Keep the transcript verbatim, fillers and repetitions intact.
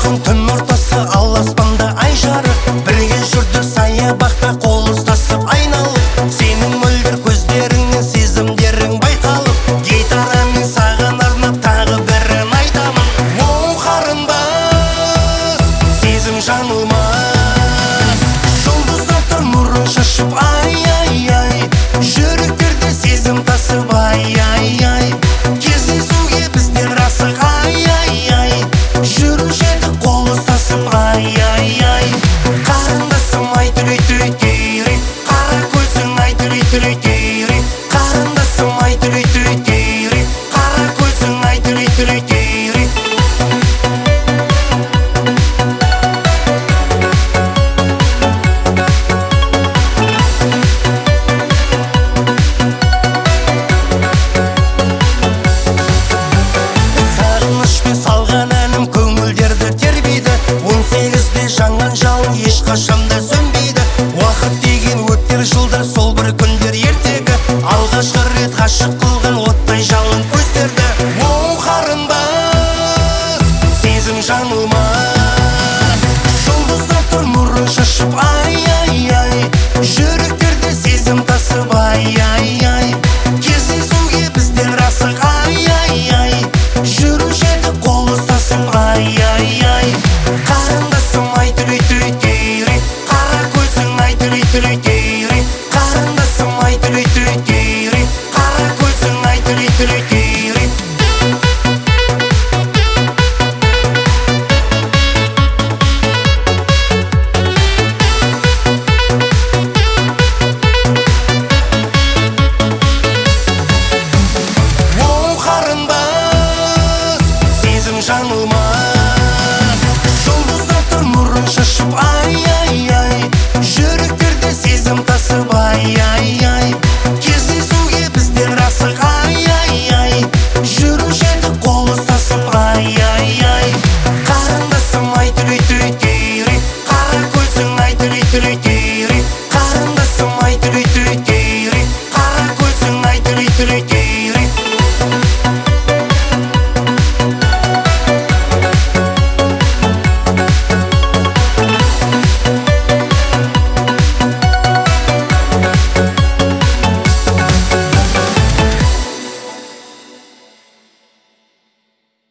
Бүгін түн ортасы ал аспанда ай жарық, бірге жүрді саябақта қол ұстасып айналып. Сенің мөлдір көздеріңнен сезімдерің байқалып, гитарамен саған арнап тағы бірін айтамын. Оу қарындас, сезім жаңылмас, жұлдыздар нұрын шашып ай ай ай, жүректерде сезім тасып ай ай ай, кездесуге біздер асық ай ай ай, жүруші едік қол ұстасып ай ай ай. Қарындасым ай түрей түрей түйрей, қара көзің ай түрей түрей түйрей, қарындасым ай түрей түрей түйрей, қара көзің ай түрей түрей түйрей. Сағынышпен салған әнім көңілдерді тербейді, он сегізде жанған жалын ешқашанда сөнбейді. Уақыт деген өтер жылдар, сол бір күндер ертегі, алғашқы рет ғашық қылған оттай жалын көздерді. Оу қарындас, сезім жаңылмас, жұлдыздар нұрын шашып ай ай ай, жүректерде сезім тасып ай ай ай.